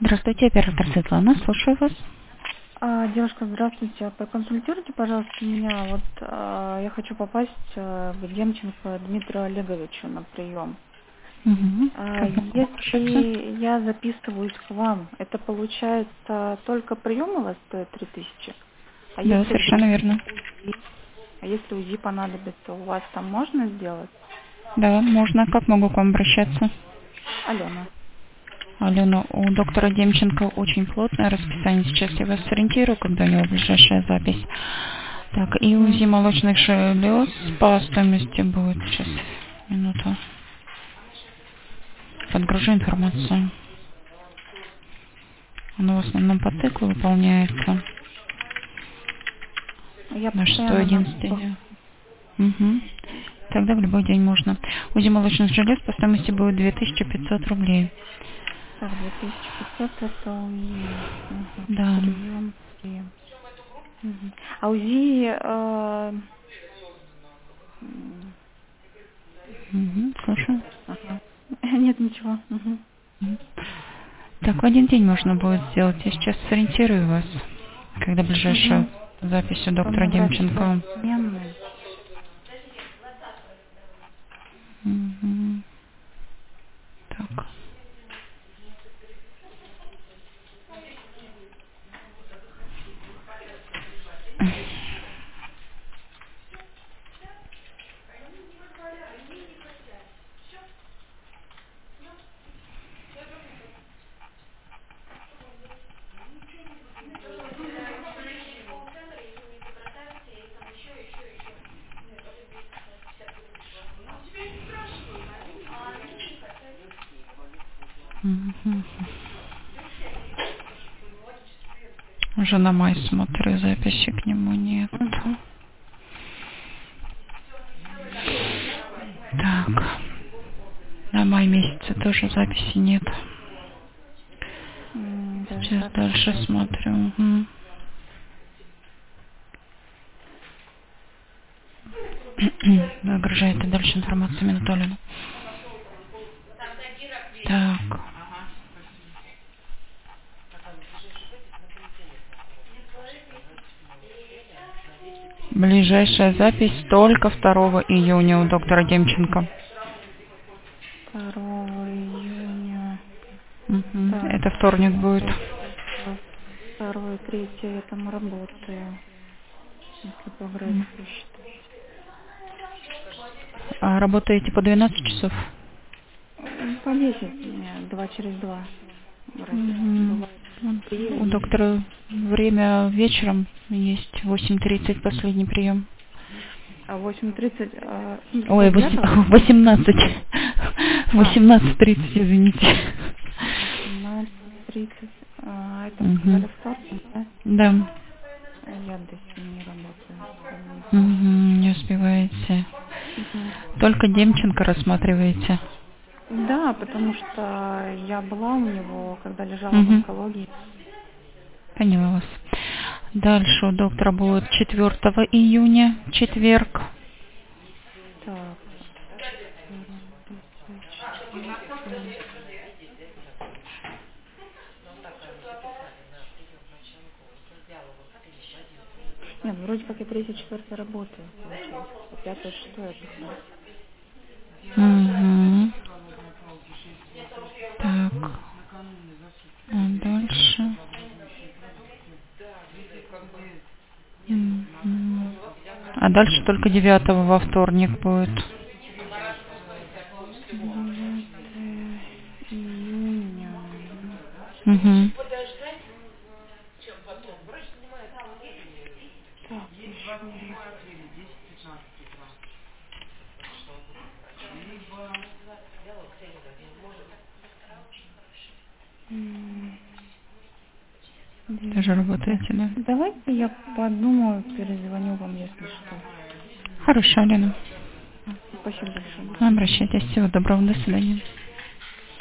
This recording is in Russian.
Здравствуйте, оператор Светлана, слушаю вас. Девушка, здравствуйте. Проконсультируйте, пожалуйста, меня. Вот я хочу попасть к Демченко Дмитрию Олеговичу на прием. Угу. Как могу обращаться? Если я записываюсь к вам, это получается только прием у вас стоит 3000? А Да, если вдруг совершенно верно. УЗИ, а если УЗИ понадобится, у вас там можно сделать? Да, можно. Как могу к вам обращаться? Алена. Алена, у доктора Демченко очень плотное расписание. Сейчас я вас сориентирую, когда у него ближайшая запись. Так, и Угу. УЗИ молочных желез по стоимости будет. Сейчас, минуту. Подгружу информацию. Оно в основном по циклу выполняется. Я На постоянно на 6-11 день. Угу. Тогда в любой день можно. УЗИ молочных желез по стоимости будет 2500 рублей. так, 2500 это УЗИ. Угу. Да. Прием. Мгм. А УЗИ, Угу. Слушаю. ага. Нет, ничего. Мгм. Мгм. Так, в один день можно будет сделать. Я сейчас сориентирую вас, когда ближайшая Мгм. запись у доктора Набрать Демченко. сменный. Мгм. Так. Мгм. Уже на май смотрю, записи к нему нет. Мгм. Так. На май месяце тоже записи нет. Даже Сейчас так. дальше смотрю. Мгм. Загружает и дальше информацию Минутолину. Так. Ближайшая запись только 2 июня у доктора Демченко. 2 июня. Мгм. Так, Это вторник будет. 2, 3 я там работаю, если по графику считать. А работаете по 12 часов? По 10 у меня, 2 через 2 график. Мгм. Бывает 3 У и... доктора время вечером есть 8:30 последний прием. А 8:30, Ой, какого 9? 18. А, 18:30, извините. 18:30. Это вы Мгм. сказали вторник, да? Да. Я до 7 работаю вторник. Мгм, не успеваете. Мгм. Только Демченко рассматриваете. Да, потому что я была у него, когда лежала в Мгм. онкологии. Поняла вас. Дальше у доктора будет 4 июня, четверг. Так, 34. Нет, вроде как я 3-4 работаю, получается. А 5-6 отдыхаю. Угу. Так, а дальше. Мгм. А дальше только 9 во вторник будет. 9 июня. Угу. Так, еще раз. М, Тоже 9. работаете, да? Давайте я подумаю, перезвоню вам, если что. Хорошо, Лена. Спасибо большое. До свидания. Обращайтесь. Всего доброго. До свидания.